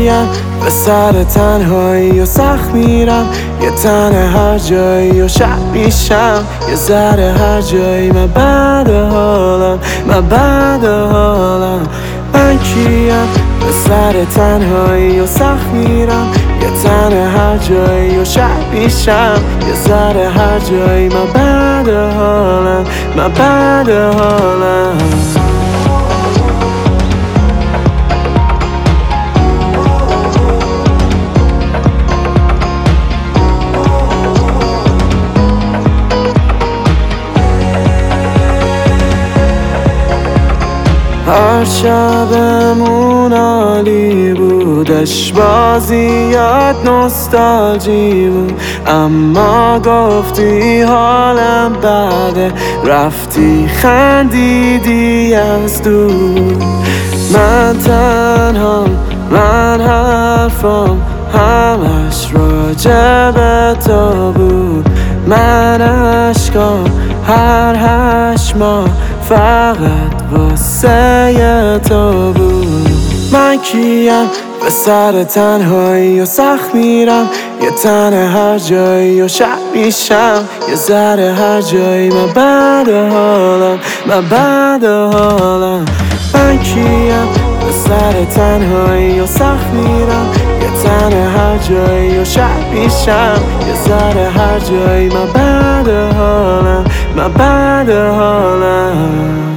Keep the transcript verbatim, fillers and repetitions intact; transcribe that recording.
کیم به سر تنهایی و سخت میرم، یه تنه هر جایی و شب میشم، یه ذره هر جایی من بعد حالم، من بعد حالم. من کیم به سر تنهایی و سخت میرم، یه تنه هر جایی و شب میشم، یه ذره هر جایی من بعد حالم، من بعد حالم. هر شبمون عالی بودش، با زیاد نوستالژی بود، اما گفتی حالم بده، رفتی خندیدی از دور. من تنها، من حرفم همش راجع به تو بود، من عشقام هر هشت ماه فقط واسه تو بود. من کیم به سر تنهایی و سخت میرم، یه تنه هر جایی و شب میشم، یه ذره هر جایی من بعد حالم، من بعد حالم. من کیم به سر تنهایی و سخت میرم، یه تنه هر جایی و شب میشم، یه ذره هر جایی من بعد حالم، من بعد حالم.